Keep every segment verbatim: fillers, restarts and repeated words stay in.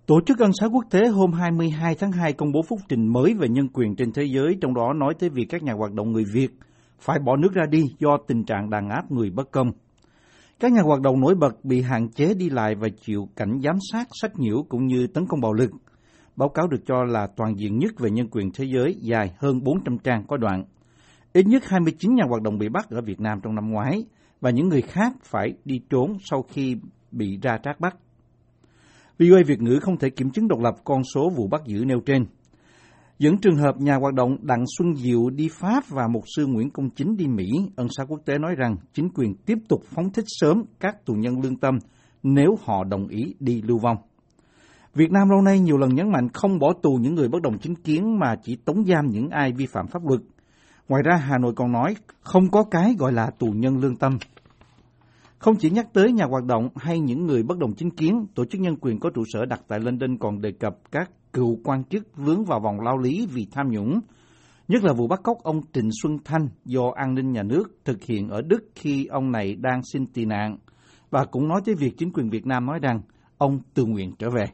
Tổ chức Ân xá Quốc tế hôm hai mươi hai tháng hai công bố phúc trình mới về nhân quyền trên thế giới, trong đó nói tới việc các nhà hoạt động người Việt phải bỏ nước ra đi do tình trạng đàn áp người bất công. Các nhà hoạt động nổi bật bị hạn chế đi lại và chịu cảnh giám sát, sách nhiễu cũng như tấn công bạo lực. Báo cáo được cho là toàn diện nhất về nhân quyền thế giới, dài hơn bốn trăm trang có đoạn. Ít nhất hai mươi chín nhà hoạt động bị bắt ở Việt Nam trong năm ngoái, và những người khác phải đi trốn sau khi bị ra trát bắt. vê o a Việt ngữ không thể kiểm chứng độc lập con số vụ bắt giữ nêu trên. Dẫn trường hợp nhà hoạt động Đặng Xuân Diệu đi Pháp và mục sư Nguyễn Công Chính đi Mỹ, Ân xá Quốc tế nói rằng chính quyền tiếp tục phóng thích sớm các tù nhân lương tâm nếu họ đồng ý đi lưu vong. Việt Nam lâu nay nhiều lần nhấn mạnh không bỏ tù những người bất đồng chính kiến mà chỉ tống giam những ai vi phạm pháp luật. Ngoài ra, Hà Nội còn nói không có cái gọi là tù nhân lương tâm. Không chỉ nhắc tới nhà hoạt động hay những người bất đồng chính kiến, Tổ chức Nhân quyền có trụ sở đặt tại London còn đề cập các cựu quan chức vướng vào vòng lao lý vì tham nhũng, nhất là vụ bắt cóc ông Trịnh Xuân Thanh do an ninh nhà nước thực hiện ở Đức khi ông này đang xin tị nạn, và cũng nói tới việc chính quyền Việt Nam nói rằng ông tự nguyện trở về.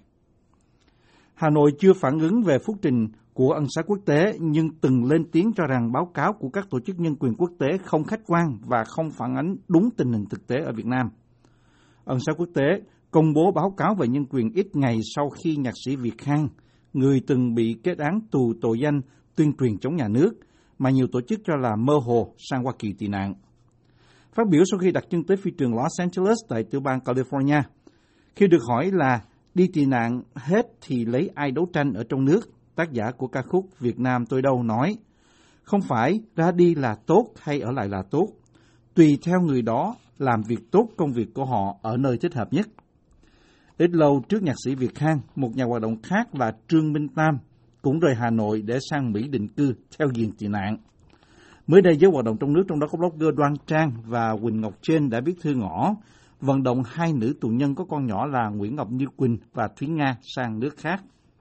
Hà Nội chưa phản ứng về phúc trình của Ân xá Quốc tế, nhưng từng lên tiếng cho rằng báo cáo của các tổ chức nhân quyền quốc tế không khách quan và không phản ánh đúng tình hình thực tế ở Việt Nam. Ân xá Quốc tế công bố báo cáo về nhân quyền ít ngày sau khi nhạc sĩ Việt Khang, người từng bị kết án tù tội danh tuyên truyền chống nhà nước, mà nhiều tổ chức cho là mơ hồ sang Hoa Kỳ tị nạn. Phát biểu sau khi đặt chân tới phi trường Los Angeles tại tiểu bang California, khi được hỏi là đi tị nạn hết thì lấy ai đấu tranh ở trong nước, tác giả của ca khúc Việt Nam Tôi Đâu nói, không phải ra đi là tốt hay ở lại là tốt, tùy theo người đó làm việc tốt công việc của họ ở nơi thích hợp nhất. Ít lâu trước nhạc sĩ Việt Khang, một nhà hoạt động khác là Trương Minh Tam cũng rời Hà Nội để sang Mỹ định cư theo diện tị nạn. Mới đây, giới hoạt động trong nước, trong đó có blogger Đoan Trang và Quỳnh Ngọc Trên đã viết thư ngỏ vận động hai nữ tù nhân có con nhỏ là Nguyễn Ngọc Như Quỳnh và Thúy Nga sang nước khác.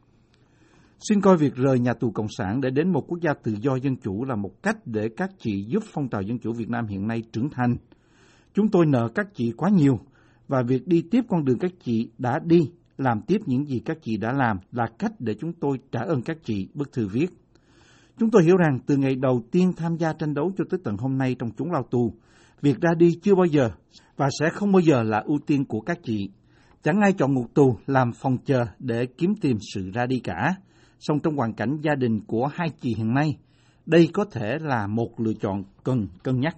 Xin coi việc rời nhà tù Cộng sản để đến một quốc gia tự do dân chủ là một cách để các chị giúp phong trào dân chủ Việt Nam hiện nay trưởng thành. Chúng tôi nợ các chị quá nhiều, và việc đi tiếp con đường các chị đã đi, làm tiếp những gì các chị đã làm là cách để chúng tôi trả ơn các chị, bức thư viết. Chúng tôi hiểu rằng từ ngày đầu tiên tham gia tranh đấu cho tới tận hôm nay trong chốn lao tù, việc ra đi chưa bao giờ và sẽ không bao giờ là ưu tiên của các chị. Chẳng ai chọn ngục tù làm phòng chờ để kiếm tìm sự ra đi cả. Song trong hoàn cảnh gia đình của hai chị hiện nay, đây có thể là một lựa chọn cần cân nhắc.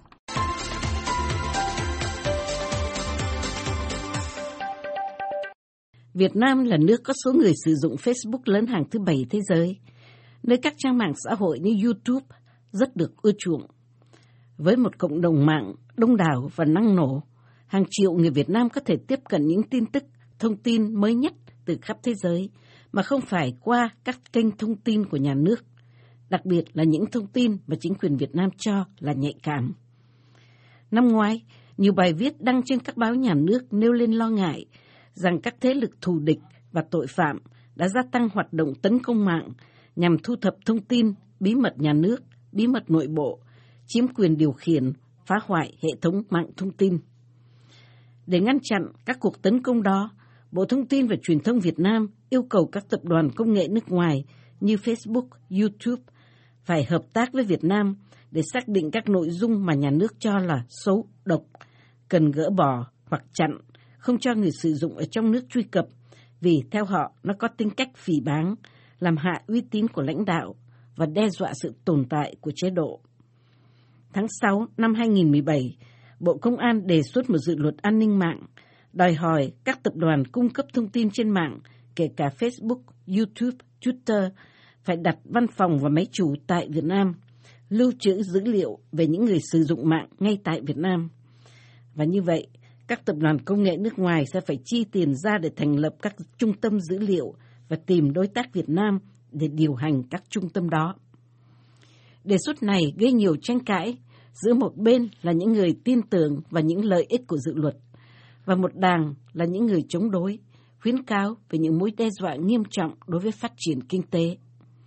Việt Nam là nước có số người sử dụng Facebook lớn hàng thứ bảy thế giới, nơi các trang mạng xã hội như YouTube rất được ưa chuộng. Với một cộng đồng mạng đông đảo và năng nổ, hàng triệu người Việt Nam có thể tiếp cận những tin tức, thông tin mới nhất từ khắp thế giới mà không phải qua các kênh thông tin của nhà nước, đặc biệt là những thông tin mà chính quyền Việt Nam cho là nhạy cảm. Năm ngoái, nhiều bài viết đăng trên các báo nhà nước nêu lên lo ngại rằng các thế lực thù địch và tội phạm đã gia tăng hoạt động tấn công mạng nhằm thu thập thông tin, bí mật nhà nước, bí mật nội bộ, chiếm quyền điều khiển, phá hoại hệ thống mạng thông tin. Để ngăn chặn các cuộc tấn công đó, Bộ Thông tin và Truyền thông Việt Nam yêu cầu các tập đoàn công nghệ nước ngoài như Facebook, YouTube phải hợp tác với Việt Nam để xác định các nội dung mà nhà nước cho là xấu, độc, cần gỡ bỏ hoặc chặn, không cho người sử dụng ở trong nước truy cập vì theo họ nó có tính cách phỉ báng, làm hạ uy tín của lãnh đạo và đe dọa sự tồn tại của chế độ. Tháng sáu năm hai nghìn không trăm mười bảy, Bộ Công an đề xuất một dự luật an ninh mạng, đòi hỏi các tập đoàn cung cấp thông tin trên mạng, kể cả Facebook, YouTube, Twitter, phải đặt văn phòng và máy chủ tại Việt Nam, lưu trữ dữ liệu về những người sử dụng mạng ngay tại Việt Nam. Và như vậy, các tập đoàn công nghệ nước ngoài sẽ phải chi tiền ra để thành lập các trung tâm dữ liệu và tìm đối tác Việt Nam để điều hành các trung tâm đó. Đề xuất này gây nhiều tranh cãi, giữa một bên là những người tin tưởng vào những lợi ích của dự luật, và một đảng là những người chống đối, khuyến cáo về những mối đe dọa nghiêm trọng đối với phát triển kinh tế.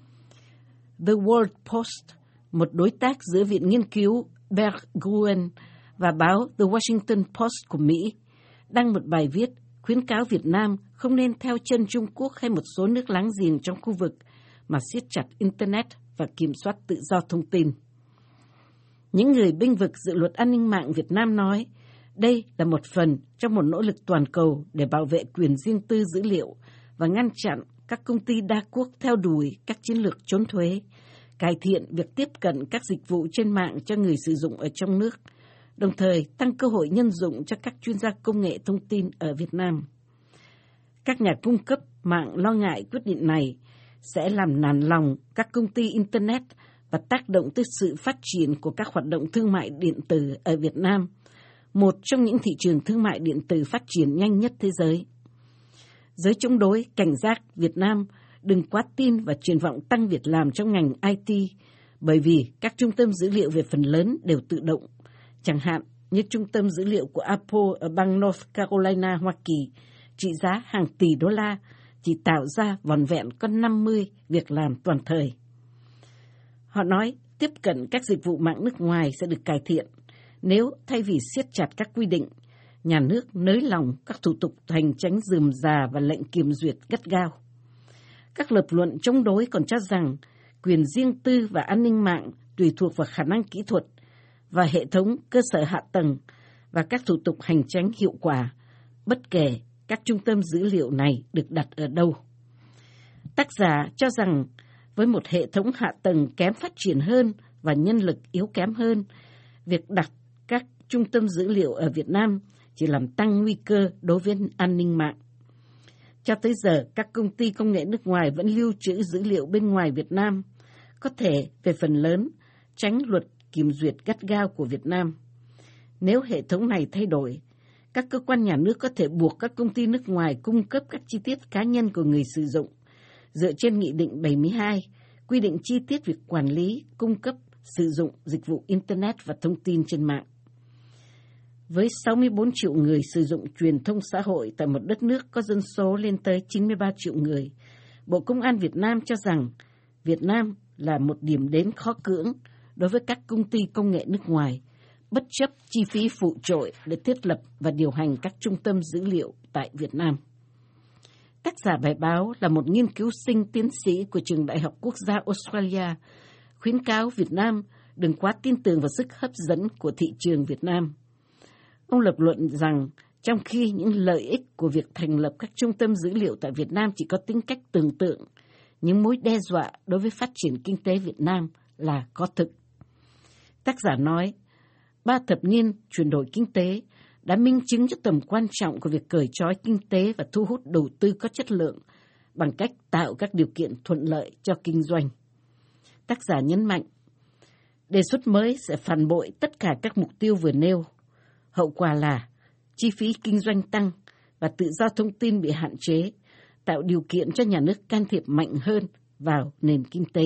The World Post, một đối tác giữa Viện Nghiên cứu Berggruen và báo The Washington Post của Mỹ, đăng một bài viết khuyến cáo Việt Nam không nên theo chân Trung Quốc hay một số nước láng giềng trong khu vực mà siết chặt Internet và kiểm soát tự do thông tin. Những người bênh vực dự luật an ninh mạng Việt Nam nói đây là một phần trong một nỗ lực toàn cầu để bảo vệ quyền riêng tư dữ liệu và ngăn chặn các công ty đa quốc theo đuổi các chiến lược trốn thuế, cải thiện việc tiếp cận các dịch vụ trên mạng cho người sử dụng ở trong nước, đồng thời tăng cơ hội nhân dụng cho các chuyên gia công nghệ thông tin ở Việt Nam. Các nhà cung cấp mạng lo ngại quyết định này sẽ làm nản lòng các công ty Internet và tác động tới sự phát triển của các hoạt động thương mại điện tử ở Việt Nam, một trong những thị trường thương mại điện tử phát triển nhanh nhất thế giới. Giới chống đối cảnh giác Việt Nam đừng quá tin và triển vọng tăng việc làm trong ngành I T, bởi vì các trung tâm dữ liệu về phần lớn đều tự động, chẳng hạn như trung tâm dữ liệu của Apple ở bang North Carolina, Hoa Kỳ, trị giá hàng tỷ đô la, chỉ tạo ra vỏn vẹn có năm mươi việc làm toàn thời. Họ nói tiếp cận các dịch vụ mạng nước ngoài sẽ được cải thiện nếu thay vì siết chặt các quy định, nhà nước nới lỏng các thủ tục hành chính rườm rà và lệnh kiểm duyệt gắt gao. Các lập luận chống đối còn cho rằng quyền riêng tư và an ninh mạng tùy thuộc vào khả năng kỹ thuật và hệ thống cơ sở hạ tầng và các thủ tục hành chính hiệu quả, bất kể các trung tâm dữ liệu này được đặt ở đâu. Tác giả cho rằng với một hệ thống hạ tầng kém phát triển hơn và nhân lực yếu kém hơn, việc đặt các trung tâm dữ liệu ở Việt Nam chỉ làm tăng nguy cơ đối với an ninh mạng. Cho tới giờ, các công ty công nghệ nước ngoài vẫn lưu trữ dữ liệu bên ngoài Việt Nam, có thể về phần lớn tránh luật kiểm duyệt gắt gao của Việt Nam. Nếu hệ thống này thay đổi, các cơ quan nhà nước có thể buộc các công ty nước ngoài cung cấp các chi tiết cá nhân của người sử dụng, dựa trên Nghị định bảy mươi hai, quy định chi tiết việc quản lý, cung cấp, sử dụng dịch vụ Internet và thông tin trên mạng. Với sáu mươi bốn triệu người sử dụng truyền thông xã hội tại một đất nước có dân số lên tới chín mươi ba triệu người, Bộ Công an Việt Nam cho rằng Việt Nam là một điểm đến khó cưỡng đối với các công ty công nghệ nước ngoài, bất chấp chi phí phụ trội để thiết lập và điều hành các trung tâm dữ liệu tại Việt Nam. Tác giả bài báo là một nghiên cứu sinh tiến sĩ của Trường Đại học Quốc gia Australia, khuyến cáo Việt Nam đừng quá tin tưởng vào sức hấp dẫn của thị trường Việt Nam. Ông lập luận rằng trong khi những lợi ích của việc thành lập các trung tâm dữ liệu tại Việt Nam chỉ có tính cách tưởng tượng, những mối đe dọa đối với phát triển kinh tế Việt Nam là có thực. Tác giả nói, ba thập niên chuyển đổi kinh tế đã minh chứng cho tầm quan trọng của việc cởi trói kinh tế và thu hút đầu tư có chất lượng bằng cách tạo các điều kiện thuận lợi cho kinh doanh. Tác giả nhấn mạnh, đề xuất mới sẽ phản bội tất cả các mục tiêu vừa nêu. Hậu quả là chi phí kinh doanh tăng và tự do thông tin bị hạn chế, tạo điều kiện cho nhà nước can thiệp mạnh hơn vào nền kinh tế.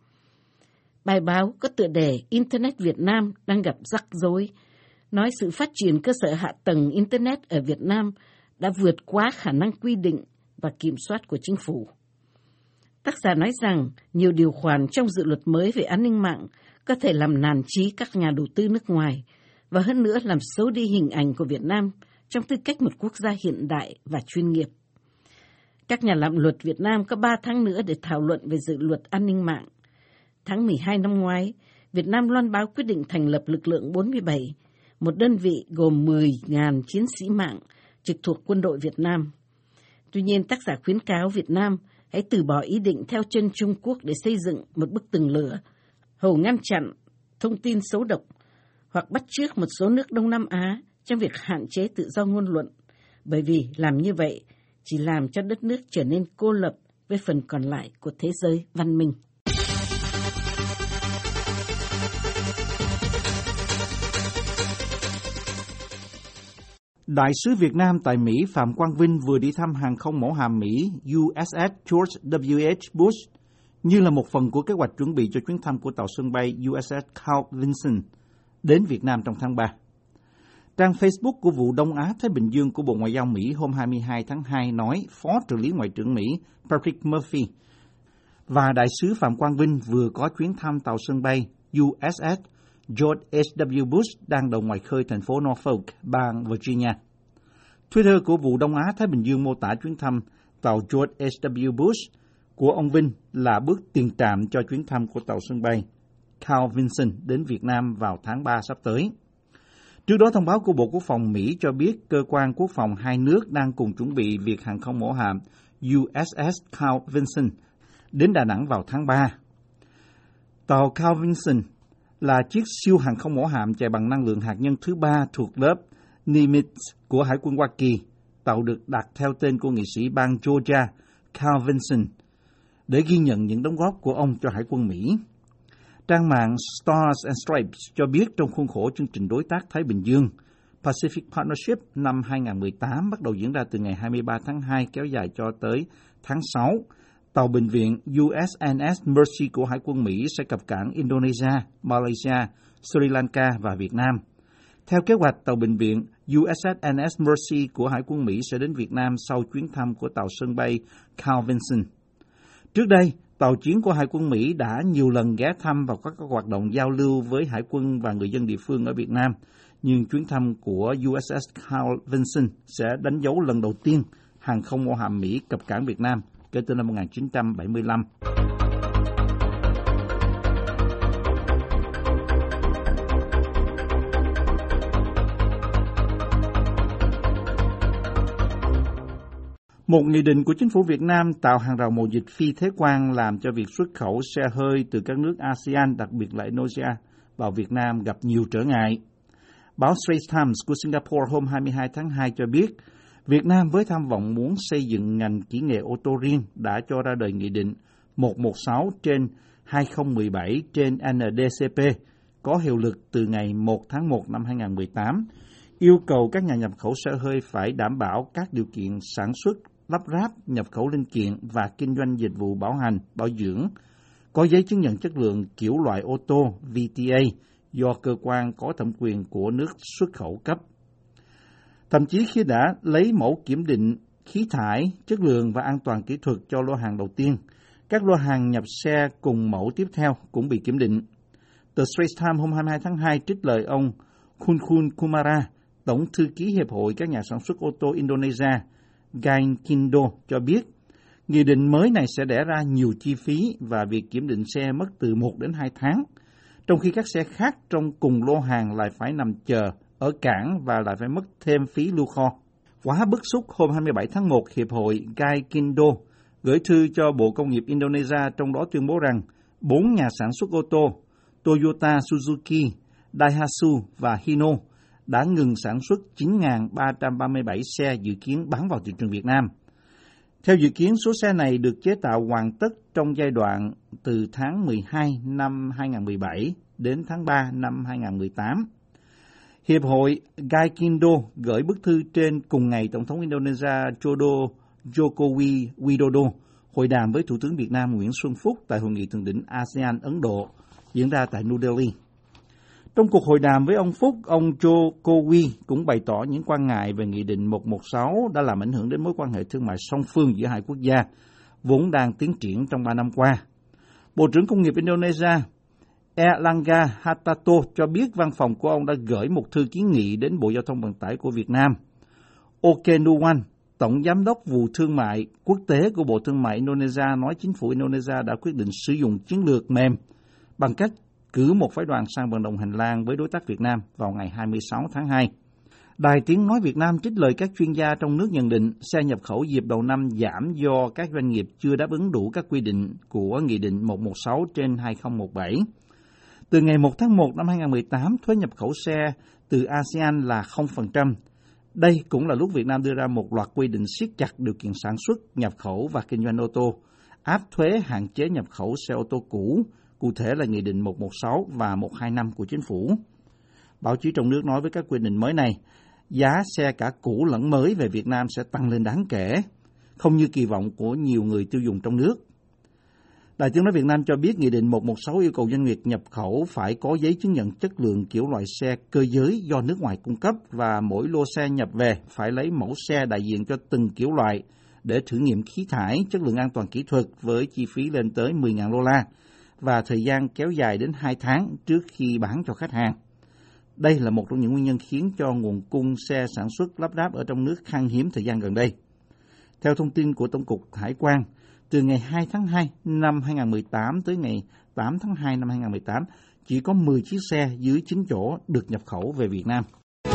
Bài báo có tựa đề Internet Việt Nam đang gặp rắc rối, nói sự phát triển cơ sở hạ tầng Internet ở Việt Nam đã vượt quá khả năng quy định và kiểm soát của chính phủ. Tác giả nói rằng nhiều điều khoản trong dự luật mới về an ninh mạng có thể làm nản chí các nhà đầu tư nước ngoài và hơn nữa làm xấu đi hình ảnh của Việt Nam trong tư cách một quốc gia hiện đại và chuyên nghiệp. Các nhà làm luật Việt Nam có ba tháng nữa để thảo luận về dự luật an ninh mạng. Tháng mười hai năm ngoái, Việt Nam loan báo quyết định thành lập lực lượng bốn mươi bảy, một đơn vị gồm mười nghìn chiến sĩ mạng trực thuộc quân đội Việt Nam. Tuy nhiên, tác giả khuyến cáo Việt Nam hãy từ bỏ ý định theo chân Trung Quốc để xây dựng một bức tường lửa, hầu ngăn chặn thông tin xấu độc hoặc bắt chước một số nước Đông Nam Á trong việc hạn chế tự do ngôn luận, bởi vì làm như vậy chỉ làm cho đất nước trở nên cô lập với phần còn lại của thế giới văn minh. Đại sứ Việt Nam tại Mỹ Phạm Quang Vinh vừa đi thăm hàng không mẫu hạm Mỹ U S S George W H Bush như là một phần của kế hoạch chuẩn bị cho chuyến thăm của tàu sân bay U S S Carl Vinson đến Việt Nam trong tháng ba. Trang Facebook của vụ Đông Á Thái Bình Dương của Bộ Ngoại giao Mỹ hôm hai mươi hai tháng hai nói Phó trợ lý Ngoại trưởng Mỹ Patrick Murphy và Đại sứ Phạm Quang Vinh vừa có chuyến thăm tàu sân bay U S S George H W Bush đang đậu ngoài khơi thành phố Norfolk, bang Virginia. Twitter của vụ Đông Á-Thái Bình Dương mô tả chuyến thăm tàu George H W Bush của ông Vinh là bước tiền trạm cho chuyến thăm của tàu sân bay Carl Vinson đến Việt Nam vào tháng ba sắp tới. Trước đó, thông báo của Bộ Quốc phòng Mỹ cho biết cơ quan quốc phòng hai nước đang cùng chuẩn bị việc hàng không mẫu hạm U S S Carl Vinson đến Đà Nẵng vào tháng ba. Tàu Carl Vinson là chiếc siêu hàng không mẫu hạm chạy bằng năng lượng hạt nhân thứ ba thuộc lớp Nimitz của Hải quân Hoa Kỳ. Tàu được đặt theo tên của nghị sĩ bang Georgia Carl Vinson để ghi nhận những đóng góp của ông cho Hải quân Mỹ. Trang mạng Stars and Stripes cho biết trong khuôn khổ chương trình đối tác Thái Bình Dương Pacific Partnership năm hai không một tám bắt đầu diễn ra từ ngày hai mươi ba tháng hai kéo dài cho tới tháng sáu, tàu bệnh viện U S N S Mercy của Hải quân Mỹ sẽ cập cảng Indonesia, Malaysia, Sri Lanka và Việt Nam. Theo kế hoạch, tàu bệnh viện U S N S Mercy của Hải quân Mỹ sẽ đến Việt Nam sau chuyến thăm của tàu sân bay Carl Vinson. Trước đây, tàu chiến của Hải quân Mỹ đã nhiều lần ghé thăm và có các hoạt động giao lưu với Hải quân và người dân địa phương ở Việt Nam, nhưng chuyến thăm của U S S Carl Vinson sẽ đánh dấu lần đầu tiên hàng không mẫu hạm Mỹ cập cảng Việt Nam kể từ năm một nghìn chín trăm bảy mươi lăm. Một nghị định của chính phủ Việt Nam tạo hàng rào mậu dịch phi thuế quan làm cho việc xuất khẩu xe hơi từ các nước a sê an, đặc biệt là Indonesia, vào Việt Nam gặp nhiều trở ngại. Báo Straits Times của Singapore hôm hai mươi hai tháng hai cho biết, Việt Nam với tham vọng muốn xây dựng ngành kỹ nghệ ô tô riêng đã cho ra đời Nghị định một trăm mười sáu trên hai không một bảy trên N D C P có hiệu lực từ ngày một tháng một năm hai không một tám, yêu cầu các nhà nhập khẩu xe hơi phải đảm bảo các điều kiện sản xuất, lắp ráp, nhập khẩu linh kiện và kinh doanh dịch vụ bảo hành, bảo dưỡng, có giấy chứng nhận chất lượng kiểu loại ô tô V T A do cơ quan có thẩm quyền của nước xuất khẩu cấp. Thậm chí khi đã lấy mẫu kiểm định khí thải, chất lượng và an toàn kỹ thuật cho lô hàng đầu tiên, các lô hàng nhập xe cùng mẫu tiếp theo cũng bị kiểm định. Tờ Straits Times hôm hai mươi hai tháng hai trích lời ông Kunkun Kumara, Tổng thư ký Hiệp hội các nhà sản xuất ô tô Indonesia, Gaikindo cho biết, nghị định mới này sẽ đẻ ra nhiều chi phí và việc kiểm định xe mất từ một đến hai tháng, trong khi các xe khác trong cùng lô hàng lại phải nằm chờ ở cảng và lại phải mất thêm phí lưu kho. Quá bức xúc, hôm hai mươi bảy tháng một, Hiệp hội Gaikindo gửi thư cho Bộ Công nghiệp Indonesia, trong đó tuyên bố rằng bốn nhà sản xuất ô tô Toyota, Suzuki, Daihatsu và Hino đã ngừng sản xuất chín nghìn ba trăm ba mươi bảy xe dự kiến bán vào thị trường Việt Nam. Theo dự kiến, số xe này được chế tạo hoàn tất trong giai đoạn từ tháng mười hai năm hai không một bảy đến tháng ba năm hai không một tám. Hiệp hội Gaikindo gửi bức thư trên cùng ngày Tổng thống Indonesia Joko Widodo hội đàm với Thủ tướng Việt Nam Nguyễn Xuân Phúc tại Hội nghị thượng đỉnh a sê an Ấn Độ diễn ra tại New Delhi. Trong cuộc hội đàm với ông Phúc, ông Joko Widodo cũng bày tỏ những quan ngại về Nghị định một trăm mười sáu đã làm ảnh hưởng đến mối quan hệ thương mại song phương giữa hai quốc gia, vốn đang tiến triển trong ba năm qua. Bộ trưởng Công nghiệp Indonesia Erlangga Hartarto cho biết văn phòng của ông đã gửi một thư kiến nghị đến Bộ Giao thông Vận tải của Việt Nam. Okenuwan, Tổng Giám đốc vụ thương mại quốc tế của Bộ Thương mại Indonesia, nói chính phủ Indonesia đã quyết định sử dụng chiến lược mềm bằng cách cử một phái đoàn sang vận động hành lang với đối tác Việt Nam vào ngày hai mươi sáu tháng hai. Đài Tiếng Nói Việt Nam trích lời các chuyên gia trong nước nhận định xe nhập khẩu dịp đầu năm giảm do các doanh nghiệp chưa đáp ứng đủ các quy định của Nghị định một trăm mười sáu trên hai không một bảy. Từ ngày một tháng một năm hai không một tám, thuế nhập khẩu xe từ a sê an là không phần trăm. Đây cũng là lúc Việt Nam đưa ra một loạt quy định siết chặt điều kiện sản xuất, nhập khẩu và kinh doanh ô tô, áp thuế hạn chế nhập khẩu xe ô tô cũ, cụ thể là Nghị định một trăm mười sáu và một trăm hai mươi lăm của chính phủ. Báo chí trong nước nói với các quy định mới này, giá xe cả cũ lẫn mới về Việt Nam sẽ tăng lên đáng kể, không như kỳ vọng của nhiều người tiêu dùng trong nước. Đài Tiếng Nói Việt Nam cho biết Nghị định một trăm mười sáu yêu cầu doanh nghiệp nhập khẩu phải có giấy chứng nhận chất lượng kiểu loại xe cơ giới do nước ngoài cung cấp và mỗi lô xe nhập về phải lấy mẫu xe đại diện cho từng kiểu loại để thử nghiệm khí thải, chất lượng an toàn kỹ thuật với chi phí lên tới mười nghìn đô la và thời gian kéo dài đến hai tháng trước khi bán cho khách hàng. Đây là một trong những nguyên nhân khiến cho nguồn cung xe sản xuất lắp ráp ở trong nước khan hiếm thời gian gần đây. Theo thông tin của Tổng cục Hải quan, từ ngày hai tháng hai năm hai nghìn không trăm mười tám tới ngày tám tháng hai năm hai nghìn không trăm mười tám, chỉ có mười chiếc xe dưới chín chỗ được nhập khẩu về Việt Nam.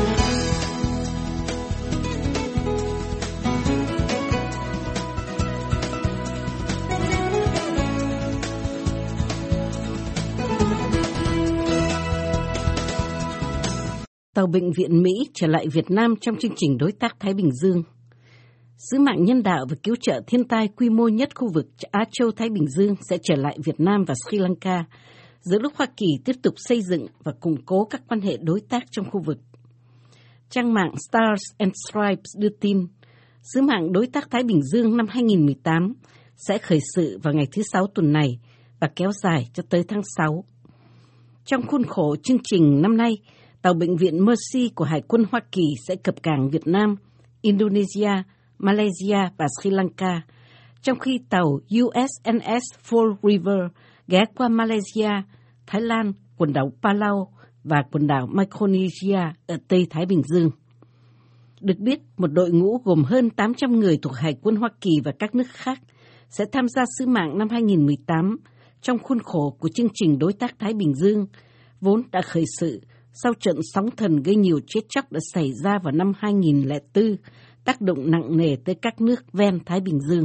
Tàu Bệnh viện Mỹ trở lại Việt Nam trong chương trình Đối tác Thái Bình Dương. Sứ mạng nhân đạo và cứu trợ thiên tai quy mô nhất khu vực Á Châu Thái Bình Dương sẽ trở lại Việt Nam và Sri Lanka, giữa lúc Hoa Kỳ tiếp tục xây dựng và củng cố các quan hệ đối tác trong khu vực. Trang mạng Stars and Stripes đưa tin, sứ mạng Đối tác Thái Bình Dương năm hai nghìn không trăm mười tám sẽ khởi sự vào ngày thứ Sáu tuần này và kéo dài cho tới tháng sáu. Trong khuôn khổ chương trình năm nay, tàu Bệnh viện Mercy của Hải quân Hoa Kỳ sẽ cập cảng Việt Nam, Indonesia, Malaysia và Sri Lanka, trong khi tàu u ét en ét Fall River ghé qua Malaysia, Thái Lan, quần đảo Palau và quần đảo Micronesia ở Tây Thái Bình Dương. Được biết, một đội ngũ gồm hơn tám trăm người thuộc Hải quân Hoa Kỳ và các nước khác sẽ tham gia sứ mạng năm hai nghìn không trăm mười tám trong khuôn khổ của chương trình Đối tác Thái Bình Dương, vốn đã khởi sự sau trận sóng thần gây nhiều chết chóc đã xảy ra vào năm hai nghìn không trăm lẻ bốn, tác động nặng nề tới các nước ven Thái Bình Dương.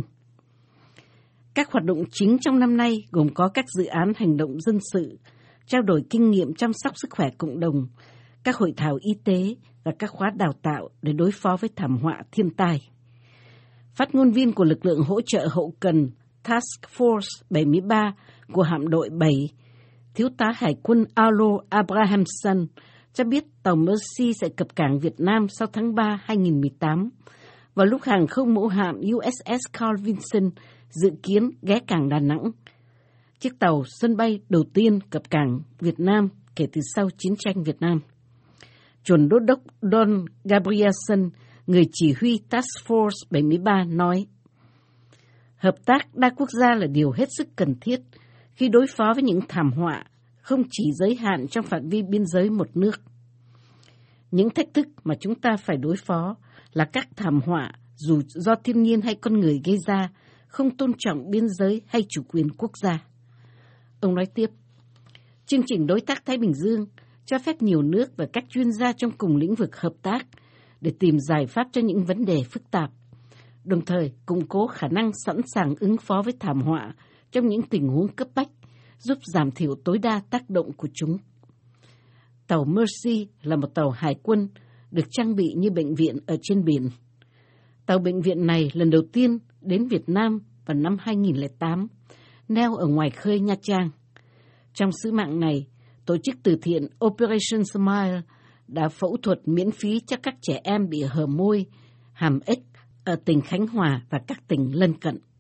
Các hoạt động chính trong năm nay gồm có các dự án hành động dân sự, trao đổi kinh nghiệm chăm sóc sức khỏe cộng đồng, các hội thảo y tế và các khóa đào tạo để đối phó với thảm họa thiên tai. Phát ngôn viên của lực lượng hỗ trợ hậu cần Task Force bảy mươi ba của hạm đội bảy, Thiếu tá Hải quân Aulo Abrahamson cho biết tàu Mercy sẽ cập cảng Việt Nam sau tháng ba hai nghìn không trăm mười tám, vào lúc hàng không mẫu hạm u ét ét Carl Vinson dự kiến ghé cảng Đà Nẵng. Chiếc tàu sân bay đầu tiên cập cảng Việt Nam kể từ sau chiến tranh Việt Nam. Chuẩn đô đốc Don Gabrielson, người chỉ huy Task Force bảy mươi ba, nói: Hợp tác đa quốc gia là điều hết sức cần thiết khi đối phó với những thảm họa không chỉ giới hạn trong phạm vi biên giới một nước. Những thách thức mà chúng ta phải đối phó là các thảm họa dù do thiên nhiên hay con người gây ra, không tôn trọng biên giới hay chủ quyền quốc gia. Ông nói tiếp, chương trình Đối tác Thái Bình Dương cho phép nhiều nước và các chuyên gia trong cùng lĩnh vực hợp tác để tìm giải pháp cho những vấn đề phức tạp, đồng thời củng cố khả năng sẵn sàng ứng phó với thảm họa trong những tình huống cấp bách, giúp giảm thiểu tối đa tác động của chúng. Tàu Mercy là một tàu hải quân được trang bị như bệnh viện ở trên biển. Tàu bệnh viện này lần đầu tiên đến Việt Nam vào năm hai nghìn không trăm lẻ tám, neo ở ngoài khơi Nha Trang. Trong sứ mạng này, tổ chức từ thiện Operation Smile đã phẫu thuật miễn phí cho các trẻ em bị hở môi, hàm ếch ở tỉnh Khánh Hòa và các tỉnh lân cận.